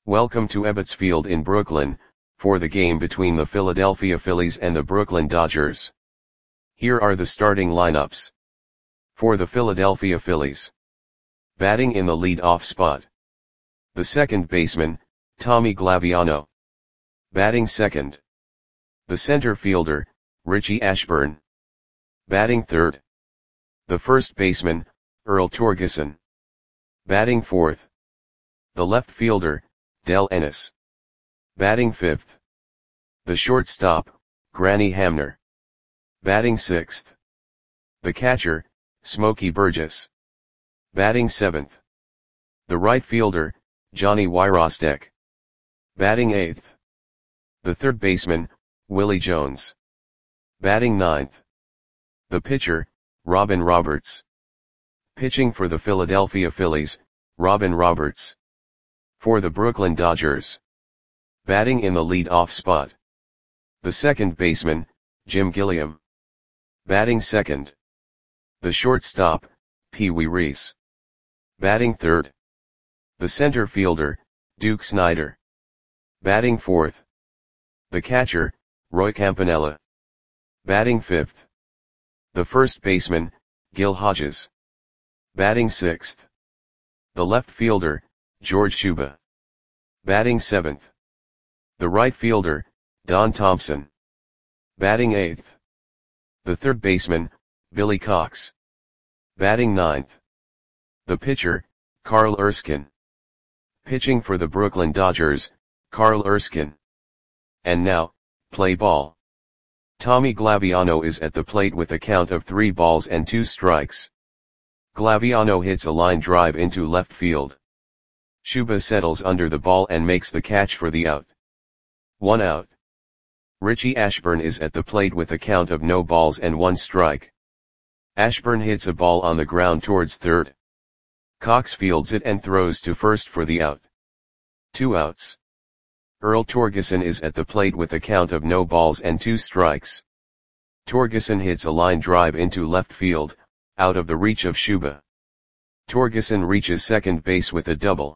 Welcome to Ebbets Field in Brooklyn, for the game between the Philadelphia Phillies and the Brooklyn Dodgers. Here are the starting lineups. For the Philadelphia Phillies. Batting in the lead-off spot. The second baseman, Tommy Glaviano. Batting second. The center fielder, Richie Ashburn. Batting third. The first baseman, Earl Torgeson. Batting fourth. The left fielder, Del Ennis. Batting fifth. The shortstop, Granny Hamner. Batting sixth. The catcher, Smokey Burgess. Batting seventh. The right fielder, Johnny Wyrostek. Batting eighth. The third baseman, Willie Jones. Batting ninth. The pitcher, Robin Roberts. Pitching for the Philadelphia Phillies, Robin Roberts. For the Brooklyn Dodgers. Batting in the lead-off spot. The second baseman, Jim Gilliam. Batting second. The shortstop, Pee Wee Reese. Batting third. The center fielder, Duke Snider. Batting fourth. The catcher, Roy Campanella. Batting fifth. The first baseman, Gil Hodges. Batting sixth. The left fielder, George Shuba. Batting seventh. The right fielder, Don Thompson. Batting eighth. The third baseman, Billy Cox. Batting ninth. The pitcher, Carl Erskine. Pitching for the Brooklyn Dodgers, Carl Erskine. And now, play ball. Tommy Glaviano is at the plate with a count of 3 balls and 2 strikes. Glaviano hits a line drive into left field. Shuba settles under the ball and makes the catch for the out. 1 out. Richie Ashburn is at the plate with a count of no balls and 1 strike. Ashburn hits a ball on the ground towards third. Cox fields it and throws to first for the out. 2 outs. Earl Torgeson is at the plate with a count of no balls and 2 strikes. Torgeson hits a line drive into left field, out of the reach of Shuba. Torgeson reaches second base with a double.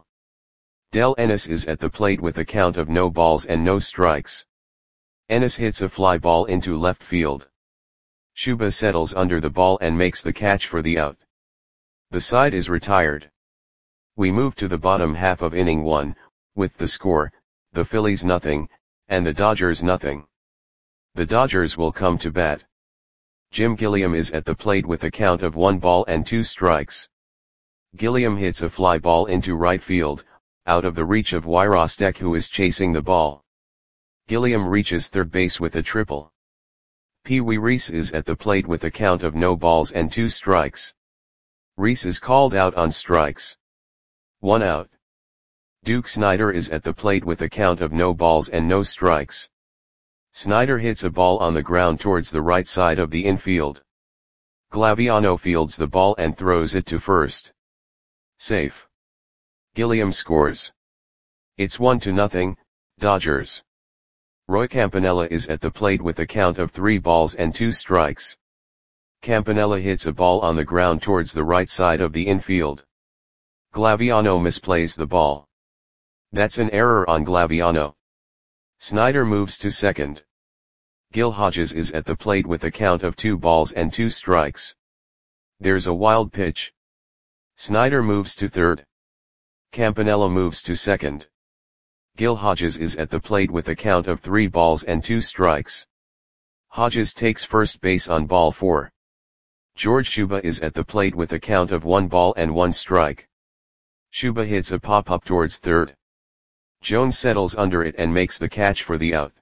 Del Ennis is at the plate with a count of no balls and no strikes. Ennis hits a fly ball into left field. Shuba settles under the ball and makes the catch for the out. The side is retired. We move to the bottom half of inning 1, with the score, the Phillies nothing, and the Dodgers nothing. The Dodgers will come to bat. Jim Gilliam is at the plate with a count of 1 ball and 2 strikes. Gilliam hits a fly ball into right field, out of the reach of Wyrostek, who is chasing the ball. Gilliam reaches third base with a triple. Pee Wee Reese is at the plate with a count of no balls and 2 strikes. Reese is called out on strikes. 1 out. Duke Snider is at the plate with a count of no balls and no strikes. Snider hits a ball on the ground towards the right side of the infield. Glaviano fields the ball and throws it to first. Safe. Gilliam scores. It's 1-0, Dodgers. Roy Campanella is at the plate with a count of 3 balls and 2 strikes. Campanella hits a ball on the ground towards the right side of the infield. Glaviano misplays the ball. That's an error on Glaviano. Snider moves to second. Gil Hodges is at the plate with a count of 2 balls and 2 strikes. There's a wild pitch. Snider moves to third. Campanella moves to second. Gil Hodges is at the plate with a count of 3 balls and 2 strikes. Hodges takes first base on ball 4. George Shuba is at the plate with a count of 1 ball and 1 strike. Shuba hits a pop-up towards third. Jones settles under it and makes the catch for the out.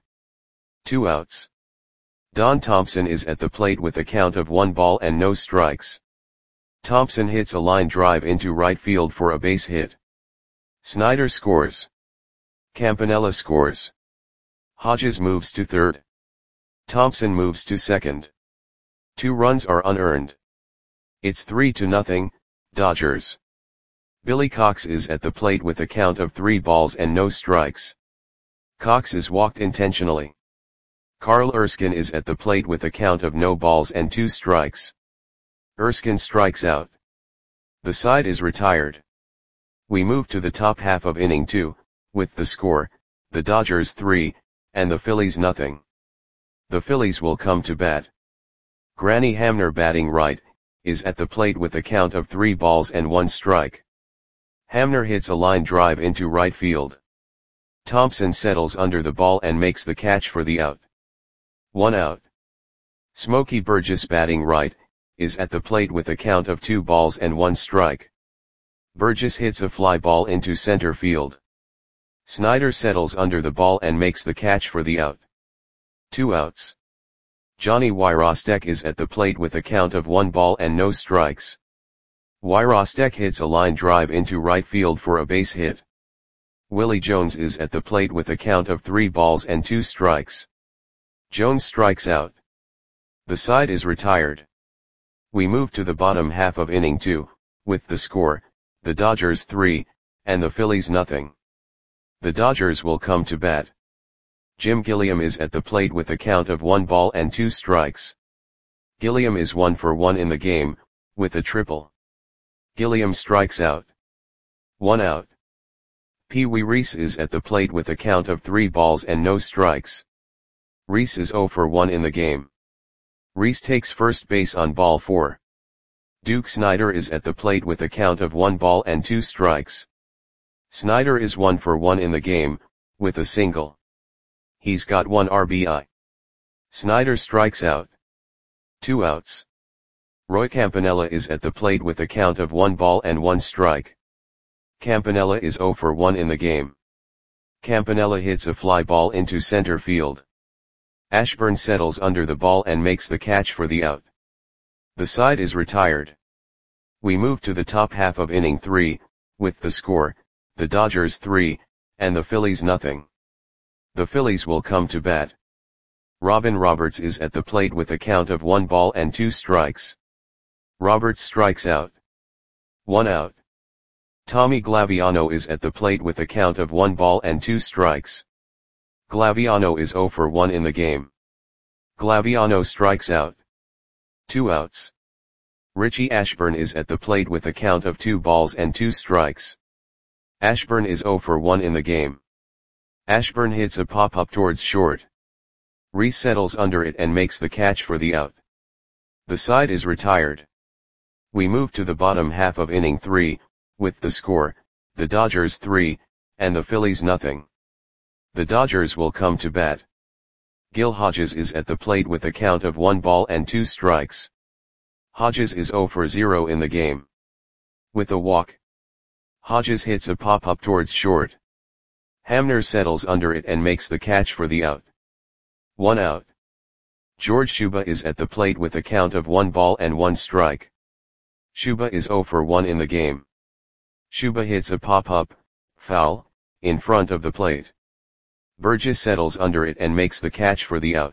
2 outs. Don Thompson is at the plate with a count of 1 ball and no strikes. Thompson hits a line drive into right field for a base hit. Snider scores. Campanella scores. Hodges moves to third. Thompson moves to second. 2 runs are unearned. It's 3-0, Dodgers. Billy Cox is at the plate with a count of 3 balls and no strikes. Cox is walked intentionally. Carl Erskine is at the plate with a count of no balls and 2 strikes. Erskine strikes out. The side is retired. We move to the top half of inning 2, with the score, the Dodgers 3, and the Phillies nothing. The Phillies will come to bat. Granny Hamner batting right, is at the plate with a count of 3 balls and 1 strike. Hamner hits a line drive into right field. Thompson settles under the ball and makes the catch for the out. 1 out. Smokey Burgess batting right, is at the plate with a count of 2 balls and 1 strike. Burgess hits a fly ball into center field. Snyder settles under the ball and makes the catch for the out. 2 outs. Johnny Wyrostek is at the plate with a count of 1 ball and no strikes. Wyrostek hits a line drive into right field for a base hit. Willie Jones is at the plate with a count of 3 balls and 2 strikes. Jones strikes out. The side is retired. We move to the bottom half of inning 2, with the score, the Dodgers 3, and the Phillies nothing. The Dodgers will come to bat. Jim Gilliam is at the plate with a count of 1 ball and 2 strikes. Gilliam is 1 for 1 in the game, with a triple. Gilliam strikes out. 1 out. Pee Wee Reese is at the plate with a count of 3 balls and no strikes. Reese is 0 for 1 in the game. Reese takes first base on ball 4. Duke Snider is at the plate with a count of 1 ball and 2 strikes. Snider is 1 for 1 in the game, with a single. He's got 1 RBI. Snider strikes out. 2 outs. Roy Campanella is at the plate with a count of 1 ball and 1 strike. Campanella is 0 for 1 in the game. Campanella hits a fly ball into center field. Ashburn settles under the ball and makes the catch for the out. The side is retired. We move to the top half of inning 3, with the score, the Dodgers 3, and the Phillies nothing. The Phillies will come to bat. Robin Roberts is at the plate with a count of 1 ball and 2 strikes. Roberts strikes out. 1 out. Tommy Glaviano is at the plate with a count of 1 ball and 2 strikes. Glaviano is 0 for 1 in the game. Glaviano strikes out. 2 outs. Richie Ashburn is at the plate with a count of 2 balls and 2 strikes. Ashburn is 0 for 1 in the game. Ashburn hits a pop-up towards short. Reese settles under it and makes the catch for the out. The side is retired. We move to the bottom half of inning 3, with the score, the Dodgers 3, and the Phillies nothing. The Dodgers will come to bat. Gil Hodges is at the plate with a count of 1 ball and 2 strikes. Hodges is 0 for 0 in the game. With a walk. Hodges hits a pop-up towards short. Hamner settles under it and makes the catch for the out. 1 out. George Shuba is at the plate with a count of 1 ball and 1 strike. Shuba is 0 for 1 in the game. Shuba hits a pop-up, foul, in front of the plate. Burgess settles under it and makes the catch for the out.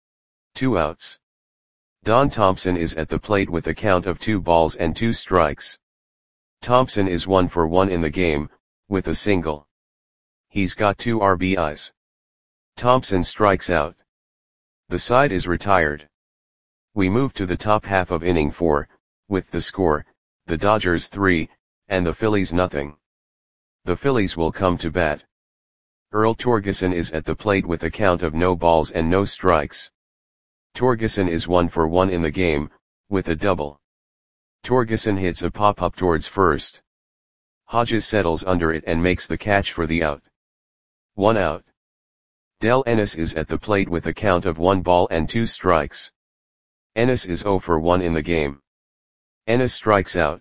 2 outs. Don Thompson is at the plate with a count of 2 balls and 2 strikes. Thompson is 1 for 1 in the game, with a single. He's got 2 RBIs. Thompson strikes out. The side is retired. We move to the top half of inning 4, with the score, the Dodgers 3, and the Phillies nothing. The Phillies will come to bat. Earl Torgeson is at the plate with a count of no balls and no strikes. Torgeson is 1 for 1 in the game, with a double. Torgeson hits a pop-up towards first. Hodges settles under it and makes the catch for the out. 1 out. Del Ennis is at the plate with a count of 1 ball and 2 strikes. Ennis is 0 for 1 in the game. Ennis strikes out.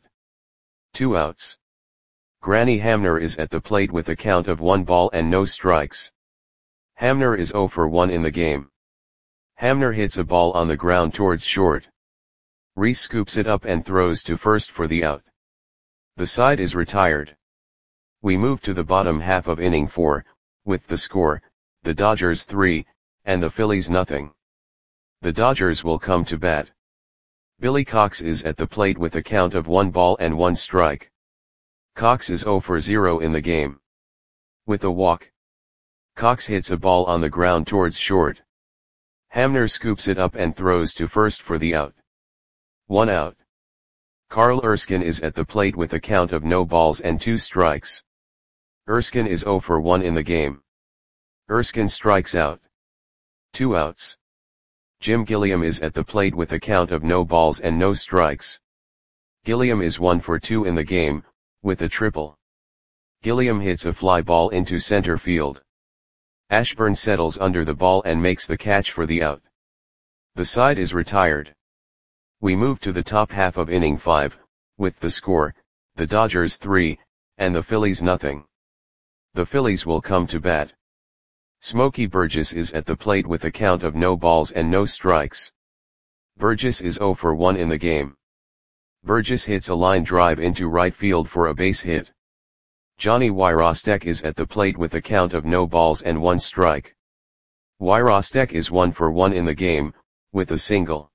2 outs. Granny Hamner is at the plate with a count of 1 ball and no strikes. Hamner is 0 for 1 in the game. Hamner hits a ball on the ground towards short. Reese scoops it up and throws to first for the out. The side is retired. We move to the bottom half of inning 4, with the score, the Dodgers 3, and the Phillies nothing. The Dodgers will come to bat. Billy Cox is at the plate with a count of 1 ball and 1 strike. Cox is 0 for 0 in the game. With a walk. Cox hits a ball on the ground towards short. Hamner scoops it up and throws to first for the out. 1 out. Carl Erskine is at the plate with a count of no balls and 2 strikes. Erskine is 0 for 1 in the game. Erskine strikes out. 2 outs. Jim Gilliam is at the plate with a count of no balls and no strikes. Gilliam is 1 for 2 in the game, with a triple. Gilliam hits a fly ball into center field. Ashburn settles under the ball and makes the catch for the out. The side is retired. We move to the top half of inning 5, with the score, the Dodgers 3, and the Phillies nothing. The Phillies will come to bat. Smokey Burgess is at the plate with a count of no balls and no strikes. Burgess is 0 for 1 in the game. Burgess hits a line drive into right field for a base hit. Johnny Wyrostek is at the plate with a count of no balls and 1 strike. Wyrostek is 1 for 1 in the game, with a single.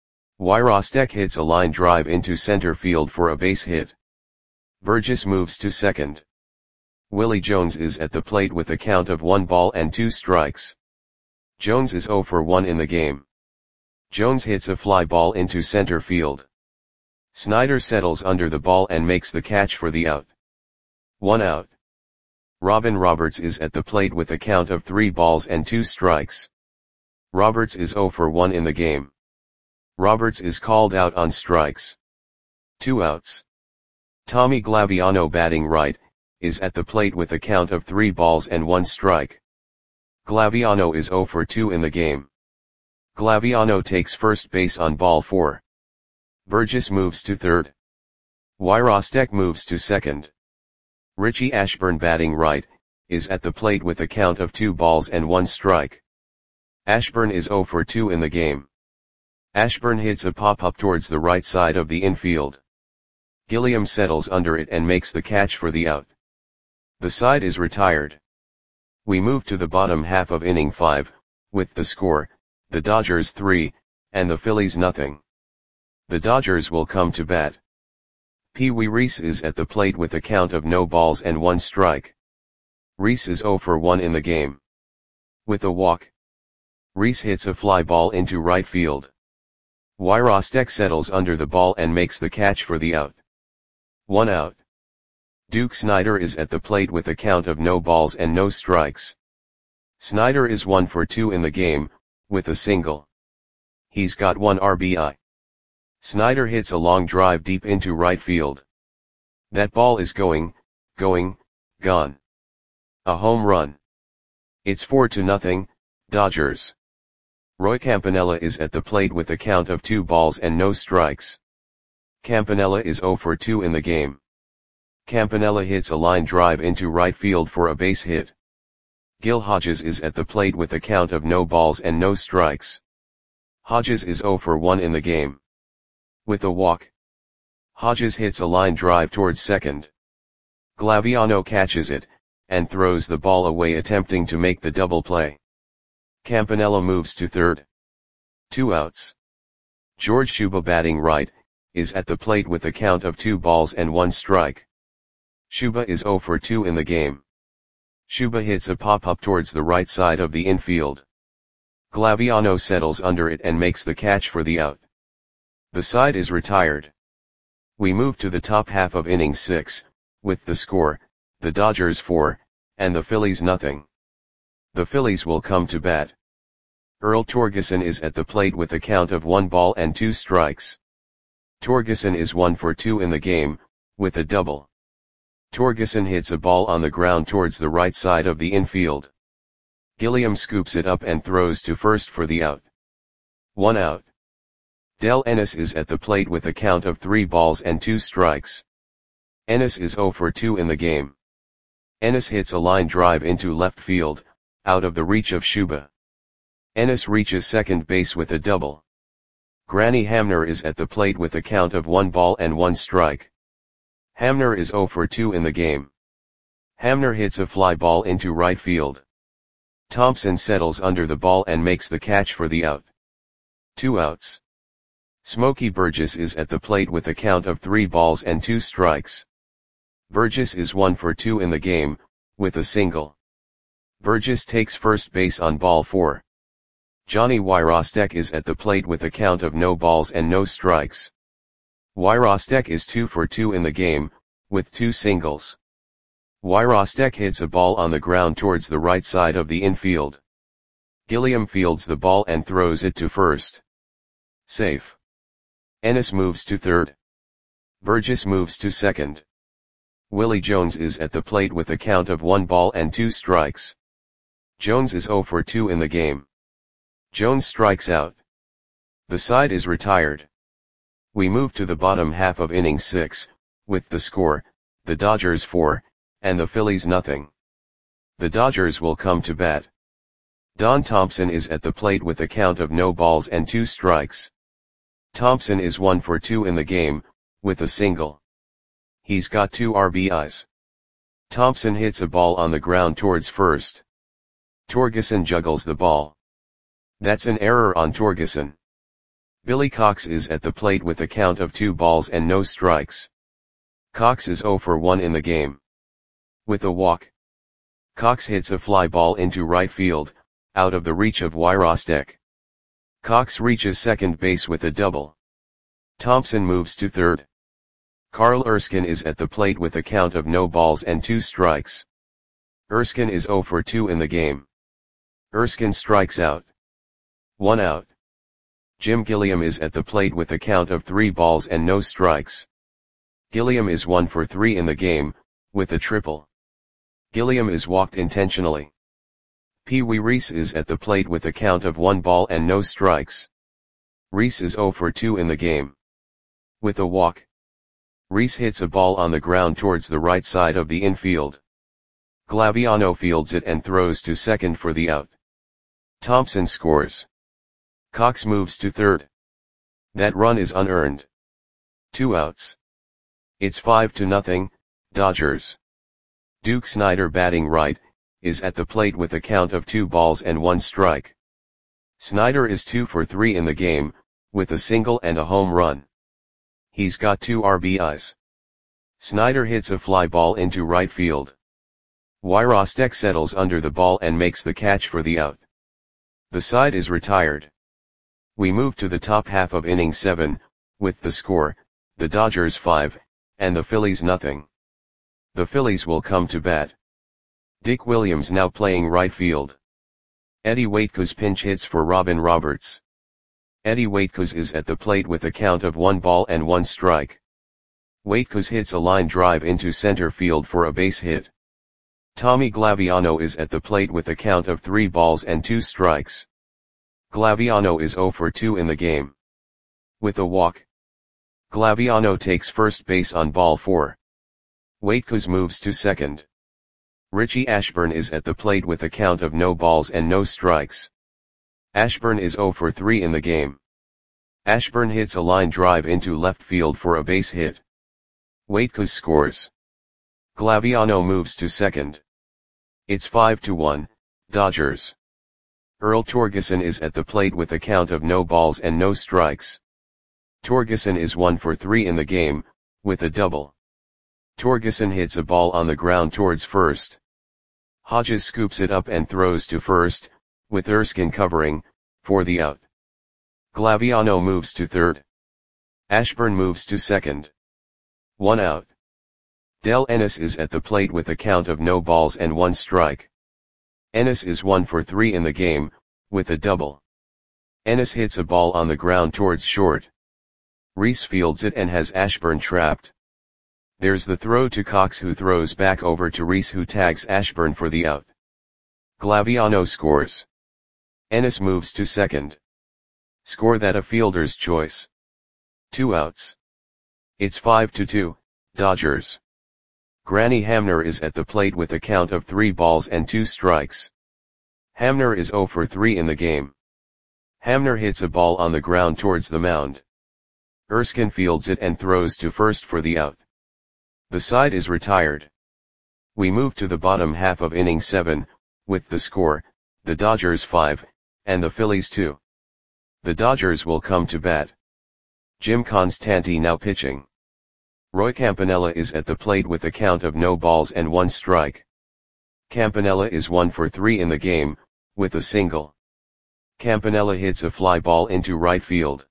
Wyrostek hits a line drive into center field for a base hit. Burgess moves to second. Willie Jones is at the plate with a count of 1 ball and 2 strikes. Jones is 0 for 1 in the game. Jones hits a fly ball into center field. Snyder settles under the ball and makes the catch for the out. 1 out. Robin Roberts is at the plate with a count of 3 balls and 2 strikes. Roberts is 0 for 1 in the game. Roberts is called out on strikes. 2 outs. Tommy Glaviano, batting right, is at the plate with a count of 3 balls and 1 strike. Glaviano is 0 for 2 in the game. Glaviano takes first base on ball 4. Burgess moves to third. Wyrostek moves to second. Richie Ashburn, batting right, is at the plate with a count of 2 balls and 1 strike. Ashburn is 0 for 2 in the game. Ashburn hits a pop-up towards the right side of the infield. Gilliam settles under it and makes the catch for the out. The side is retired. We move to the bottom half of inning 5, with the score, the Dodgers 3, and the Phillies nothing. The Dodgers will come to bat. Pee Wee Reese is at the plate with a count of no balls and 1 strike. Reese is 0 for 1 in the game. With a walk. Reese hits a fly ball into right field. Wyrostek settles under the ball and makes the catch for the out. 1 out. Duke Snider is at the plate with a count of no balls and no strikes. Snider is 1 for 2 in the game, with a single. He's got 1 RBI. Snider hits a long drive deep into right field. That ball is gone. A home run. It's 4-0, Dodgers. Roy Campanella is at the plate with a count of 2 balls and no strikes. Campanella is 0 for 2 in the game. Campanella hits a line drive into right field for a base hit. Gil Hodges is at the plate with a count of no balls and no strikes. Hodges is 0 for 1 in the game. With a walk. Hodges hits a line drive towards second. Glaviano catches it, and throws the ball away, attempting to make the double play. Campanella moves to third. 2 outs. George Shuba, batting right, is at the plate with a count of 2 balls and 1 strike. Shuba is 0 for 2 in the game. Shuba hits a pop-up towards the right side of the infield. Glaviano settles under it and makes the catch for the out. The side is retired. We move to the top half of inning 6, with the score, the Dodgers 4, and the Phillies nothing. The Phillies will come to bat. Earl Torgeson is at the plate with a count of 1 ball and 2 strikes. Torgeson is 1 for 2 in the game, with a double. Torgeson hits a ball on the ground towards the right side of the infield. Gilliam scoops it up and throws to first for the out. 1 out. Del Ennis is at the plate with a count of 3 balls and 2 strikes. Ennis is 0 for 2 in the game. Ennis hits a line drive into left field, out of the reach of Shuba. Ennis reaches second base with a double. Granny Hamner is at the plate with a count of 1 ball and 1 strike. Hamner is 0 for 2 in the game. Hamner hits a fly ball into right field. Thompson settles under the ball and makes the catch for the out. 2 outs. Smokey Burgess is at the plate with a count of 3 balls and 2 strikes. Burgess is 1 for 2 in the game, with a single. Burgess takes first base on ball 4. Johnny Wyrostek is at the plate with a count of no balls and no strikes. Wyrostek is 2 for 2 in the game, with 2 singles. Wyrostek hits a ball on the ground towards the right side of the infield. Gilliam fields the ball and throws it to first. Safe. Ennis moves to third. Burgess moves to second. Willie Jones is at the plate with a count of 1 ball and 2 strikes. Jones is 0 for 2 in the game. Jones strikes out. The side is retired. We move to the bottom half of inning 6, with the score, the Dodgers 4, and the Phillies nothing. The Dodgers will come to bat. Don Thompson is at the plate with a count of no balls and 2 strikes. Thompson is 1 for 2 in the game, with a single. He's got 2 RBIs. Thompson hits a ball on the ground towards first. Torgeson juggles the ball. That's an error on Torgeson. Billy Cox is at the plate with a count of 2 balls and no strikes. Cox is 0 for 1 in the game. With a walk. Cox hits a fly ball into right field, out of the reach of Wyrostek. Cox reaches second base with a double. Thompson moves to third. Carl Erskine is at the plate with a count of no balls and 2 strikes. Erskine is 0 for 2 in the game. Erskine strikes out. 1 out. Jim Gilliam is at the plate with a count of 3 balls and no strikes. Gilliam is 1 for 3 in the game, with a triple. Gilliam is walked intentionally. Pee Wee Reese is at the plate with a count of 1 ball and no strikes. Reese is 0 for 2 in the game. With a walk. Reese hits a ball on the ground towards the right side of the infield. Glaviano fields it and throws to second for the out. Thompson scores. Cox moves to third. That run is unearned. 2 outs. It's 5-0, Dodgers. Duke Snider, batting right, is at the plate with a count of 2 balls and 1 strike. Snider is 2 for 3 in the game, with a single and a home run. He's got 2 RBIs. Snider hits a fly ball into right field. Wyrostek settles under the ball and makes the catch for the out. The side is retired. We move to the top half of inning 7, with the score, the Dodgers 5, and the Phillies nothing. The Phillies will come to bat. Dick Williams now playing right field. Eddie Waitkus pinch hits for Robin Roberts. Eddie Waitkus is at the plate with a count of 1 ball and 1 strike. Waitkus hits a line drive into center field for a base hit. Tommy Glaviano is at the plate with a count of 3 balls and 2 strikes. Glaviano is 0 for 2 in the game. With a walk. Glaviano takes first base on ball 4. Waitkus moves to second. Richie Ashburn is at the plate with a count of no balls and no strikes. Ashburn is 0 for 3 in the game. Ashburn hits a line drive into left field for a base hit. Waitkus scores. Glaviano moves to second. It's 5-1, Dodgers. Earl Torgeson is at the plate with a count of no balls and no strikes. Torgeson is 1 for 3 in the game, with a double. Torgeson hits a ball on the ground towards first. Hodges scoops it up and throws to first, with Erskine covering, for the out. Glaviano moves to third. Ashburn moves to second. 1 out. Del Ennis is at the plate with a count of no balls and 1 strike. Ennis is 1 for 3 in the game, with a double. Ennis hits a ball on the ground towards short. Reese fields it and has Ashburn trapped. There's the throw to Cox, who throws back over to Reese, who tags Ashburn for the out. Glaviano scores. Ennis moves to second. Score that a fielder's choice. 2 outs. It's 5-2, Dodgers. Granny Hamner is at the plate with a count of 3 balls and 2 strikes. Hamner is 0 for 3 in the game. Hamner hits a ball on the ground towards the mound. Erskine fields it and throws to first for the out. The side is retired. We move to the bottom half of inning 7, with the score, the Dodgers 5, and the Phillies 2. The Dodgers will come to bat. Jim Constanti now pitching. Roy Campanella is at the plate with a count of no balls and 1 strike. Campanella is 1 for 3 in the game, with a single. Campanella hits a fly ball into right field.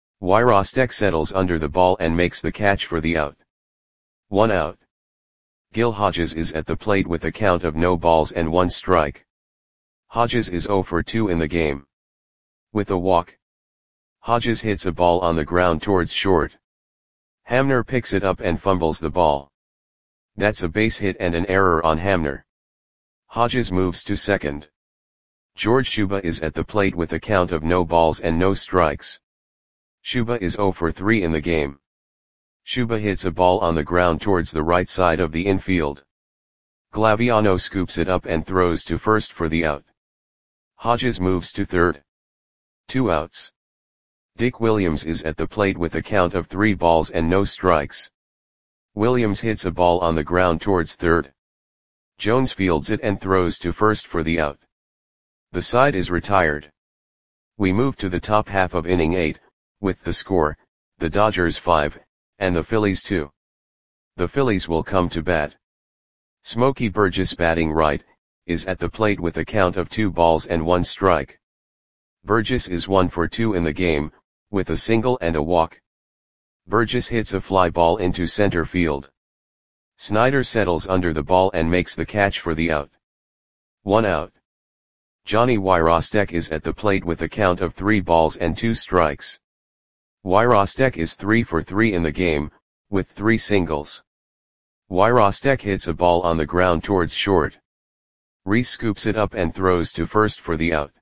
Wyrostek settles under the ball and makes the catch for the out. 1 out. Gil Hodges is at the plate with a count of no balls and 1 strike. Hodges is 0 for 2 in the game. With a walk, Hodges hits a ball on the ground towards short. Hamner picks it up and fumbles the ball. That's a base hit and an error on Hamner. Hodges moves to second. George Shuba is at the plate with a count of no balls and no strikes. Shuba is 0 for 3 in the game. Shuba hits a ball on the ground towards the right side of the infield. Glaviano scoops it up and throws to first for the out. Hodges moves to third. 2 outs. Dick Williams is at the plate with a count of 3 balls and no strikes. Williams hits a ball on the ground towards third. Jones fields it and throws to first for the out. The side is retired. We move to the top half of inning 8, with the score, the Dodgers 5, and the Phillies 2. The Phillies will come to bat. Smokey Burgess, batting right, is at the plate with a count of 2 balls and 1 strike. Burgess is 1 for 2 in the game, with a single and a walk. Burgess hits a fly ball into center field. Snyder settles under the ball and makes the catch for the out. 1 out. Johnny Wyrostek is at the plate with a count of 3 balls and 2 strikes. Wyrostek is 3 for 3 in the game, with 3 singles. Wyrostek hits a ball on the ground towards short. Reese scoops it up and throws to first for the out.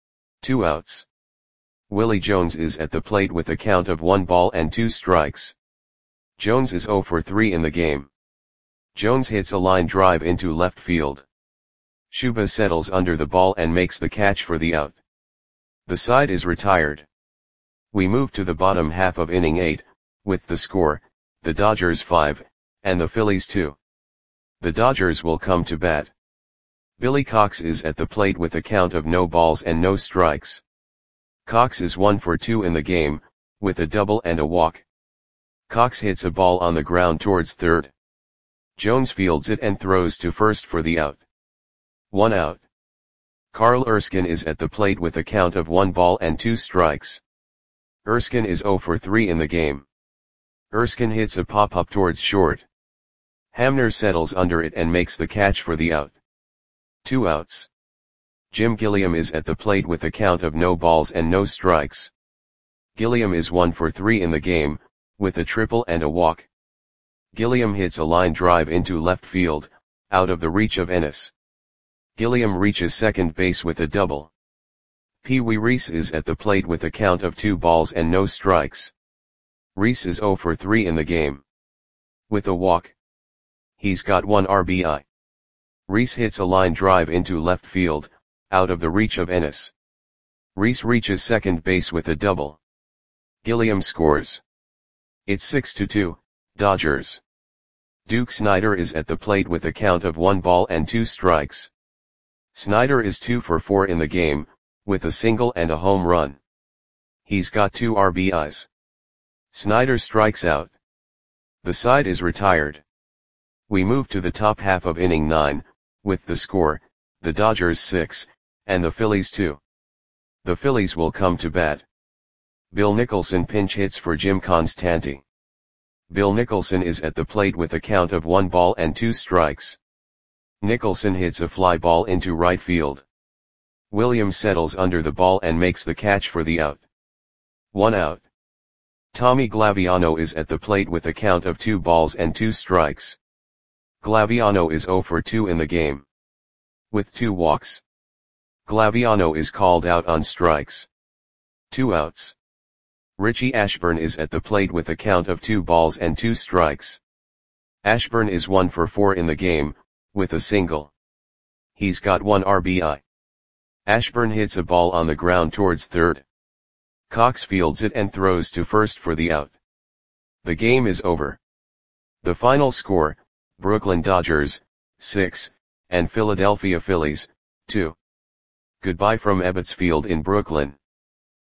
2 outs. Willie Jones is at the plate with a count of 1 ball and 2 strikes. Jones is 0 for 3 in the game. Jones hits a line drive into left field. Shuba settles under the ball and makes the catch for the out. The side is retired. We move to the bottom half of inning 8, with the score, the Dodgers 5, and the Phillies 2. The Dodgers will come to bat. Billy Cox is at the plate with a count of no balls and no strikes. Cox is 1 for 2 in the game, with a double and a walk. Cox hits a ball on the ground towards third. Jones fields it and throws to first for the out. 1 out. Carl Erskine is at the plate with a count of 1 ball and 2 strikes. Erskine is 0 for 3 in the game. Erskine hits a pop-up towards short. Hamner settles under it and makes the catch for the out. 2 outs. Jim Gilliam is at the plate with a count of no balls and no strikes. Gilliam is 1 for 3 in the game, with a triple and a walk. Gilliam hits a line drive into left field, out of the reach of Ennis. Gilliam reaches second base with a double. Pee Wee Reese is at the plate with a count of 2 balls and no strikes. Reese is 0 for 3 in the game. With a walk, he's got 1 RBI. Reese hits a line drive into left field, out of the reach of Ennis. Reese reaches second base with a double. Gilliam scores. It's 6-2, Dodgers. Duke Snider is at the plate with a count of 1 ball and 2 strikes. Snider is 2 for 4 in the game, with a single and a home run. He's got 2 RBIs. Snider strikes out. The side is retired. We move to the top half of inning 9, with the score, the Dodgers 6, and the Phillies 2. The Phillies will come to bat. Bill Nicholson pinch hits for Jim Constanti. Bill Nicholson is at the plate with a count of 1 ball and 2 strikes. Nicholson hits a fly ball into right field. Williams settles under the ball and makes the catch for the out. 1 out. Tommy Glaviano is at the plate with a count of 2 balls and 2 strikes. Glaviano is 0 for 2 in the game. With 2 walks, Glaviano is called out on strikes. 2 outs. Richie Ashburn is at the plate with a count of 2 balls and 2 strikes. Ashburn is 1 for 4 in the game, with a single. He's got 1 RBI. Ashburn hits a ball on the ground towards third. Cox fields it and throws to first for the out. The game is over. The final score, Brooklyn Dodgers, 6, and Philadelphia Phillies, 2. Goodbye from Ebbets Field in Brooklyn.